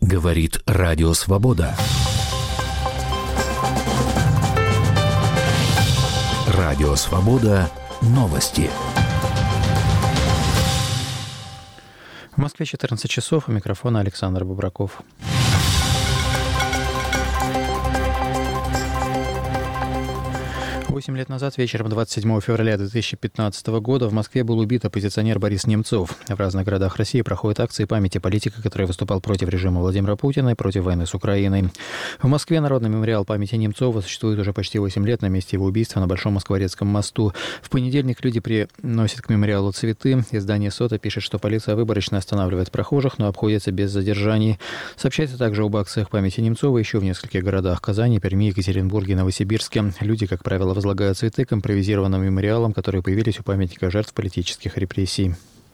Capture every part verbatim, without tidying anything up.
Говорит Радио Свобода. Радио Свобода. Новости. В Москве четырнадцать часов. У микрофона Александр Бубраков. Восемь лет назад, вечером двадцать седьмого февраля две тысячи пятнадцатого года, в Москве был убит оппозиционер Борис Немцов. В разных городах России проходят акции памяти политика, который выступал против режима Владимира Путина и против войны с Украиной. В Москве Народный мемориал памяти Немцова существует уже почти восемь лет на месте его убийства на Большом Москворецком мосту. В понедельник люди приносят к мемориалу цветы. Издание «Сота» пишет, что полиция выборочно останавливает прохожих, но обходится без задержаний. Сообщается также об акциях памяти Немцова еще в нескольких городах: Казани, Перми, Екатеринбурге, Новосибирске. Люди, как правило, возлагают цветы к импровизированным мемориалам, которые появились у памятника жертв политических репрессий.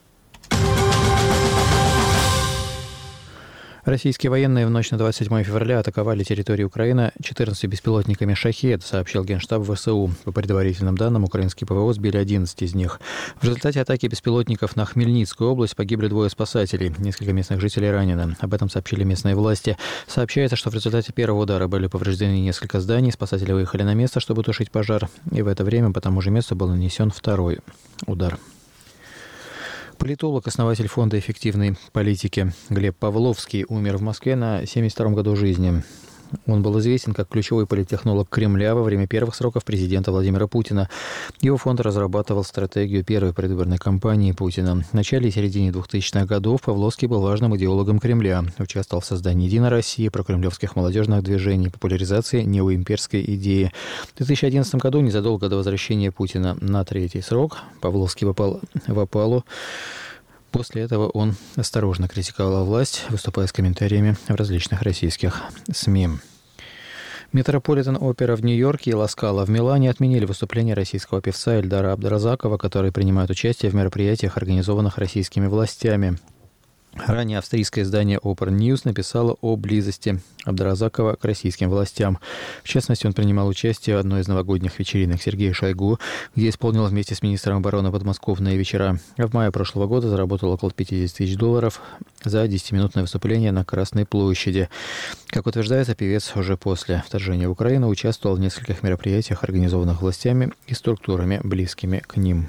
Российские военные в ночь на двадцать седьмое февраля атаковали территорию Украины четырнадцатью беспилотниками «Шахед», сообщил Генштаб ВСУ. По предварительным данным, украинские ПВО сбили одиннадцать из них. В результате атаки беспилотников на Хмельницкую область погибли двое спасателей. Несколько местных жителей ранены. Об этом сообщили местные власти. Сообщается, что в результате первого удара были повреждены несколько зданий. Спасатели выехали на место, чтобы тушить пожар. И в это время по тому же месту был нанесен второй удар. Политолог, основатель фонда эффективной политики Глеб Павловский умер в Москве на семьдесят втором году жизни. Он был известен как ключевой политтехнолог Кремля во время первых сроков президента Владимира Путина. Его фонд разрабатывал стратегию первой предвыборной кампании Путина. В начале и середине двухтысячных годов Павловский был важным идеологом Кремля. Участвовал в создании «Единой России», прокремлевских молодежных движений, популяризации неоимперской идеи. В две тысячи одиннадцатом году, незадолго до возвращения Путина на третий срок, Павловский попал в опалу. После этого он осторожно критиковал власть, выступая с комментариями в различных российских СМИ. Метрополитен-опера в Нью-Йорке и Ла Скала в Милане отменили выступление российского певца Эльдара Абдразакова, который принимает участие в мероприятиях, организованных российскими властями. Ранее австрийское издание Open News написало о близости Абдразакова к российским властям. В частности, он принимал участие в одной из новогодних вечеринок Сергея Шойгу, где исполнил вместе с министром обороны подмосковные вечера. В мае прошлого года заработал около пятьдесят тысяч долларов за десятиминутное выступление на Красной площади. Как утверждается, певец уже после вторжения в Украину участвовал в нескольких мероприятиях, организованных властями и структурами, близкими к ним.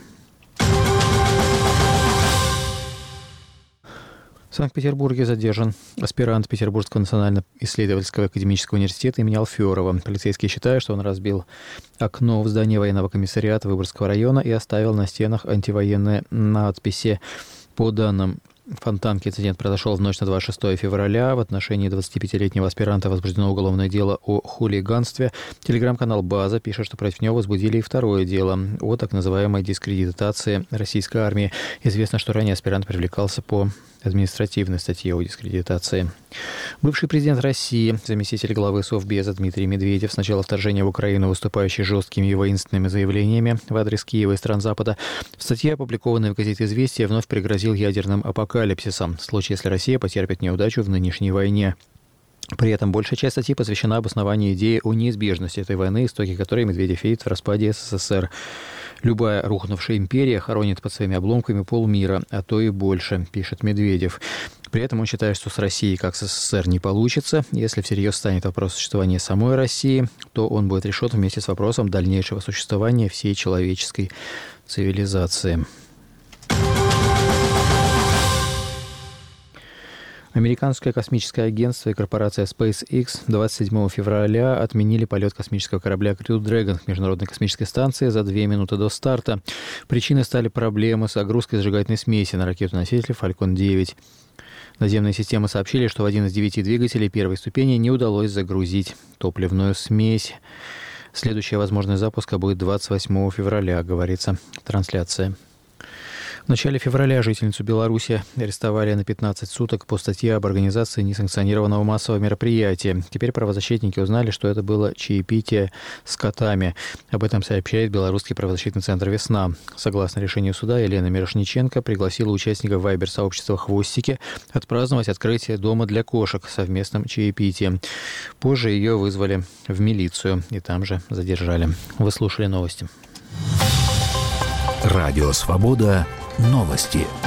В Санкт-Петербурге задержан аспирант Петербургского национально-исследовательского академического университета имени Алферова. Полицейские считают, что он разбил окно в здании военного комиссариата Выборгского района и оставил на стенах антивоенные надписи. По данным Фонтанки, инцидент произошел в ночь на двадцать шестое февраля. В отношении двадцатипятилетнего аспиранта возбуждено уголовное дело о хулиганстве. Телеграм-канал «База» пишет, что против него возбудили и второе дело о так называемой дискредитации российской армии. Известно, что ранее аспирант привлекался по административной статье о дискредитации. Бывший президент России, заместитель главы Совбеза Дмитрий Медведев, с начала вторжения в Украину выступающий жесткими и воинственными заявлениями в адрес Киева и стран Запада, в статье, опубликованной в газете «Известия», вновь пригрозил ядерным апокалипсисом в случае, если Россия потерпит неудачу в нынешней войне. При этом большая часть статьи посвящена обоснованию идеи о неизбежности этой войны, истоки которой Медведев видит в распаде СССР. «Любая рухнувшая империя хоронит под своими обломками полмира, а то и больше», пишет Медведев. При этом он считает, что с Россией, как с СССР, не получится. Если всерьез станет вопрос существования самой России, то он будет решен вместе с вопросом дальнейшего существования всей человеческой цивилизации. Американское космическое агентство и корпорация SpaceX двадцать седьмого февраля отменили полет космического корабля Crew Dragon к Международной космической станции за две минуты до старта. Причиной стали проблемы с загрузкой зажигательной смеси на ракету-носитель Falcon девять. Наземные системы сообщили, что в один из девяти двигателей первой ступени не удалось загрузить топливную смесь. Следующая возможность запуска будет двадцать восьмого февраля, говорится в трансляции. В начале февраля жительницу Беларуси арестовали на пятнадцать суток по статье об организации несанкционированного массового мероприятия. Теперь правозащитники узнали, что это было чаепитие с котами. Об этом сообщает белорусский правозащитный центр «Весна». Согласно решению суда, Елена Мирошниченко пригласила участников вайбер-сообщества «Хвостики» отпраздновать открытие дома для кошек совместным чаепитием. Позже ее вызвали в милицию и там же задержали. Вы слушали новости. Радио «Свобода». Новости.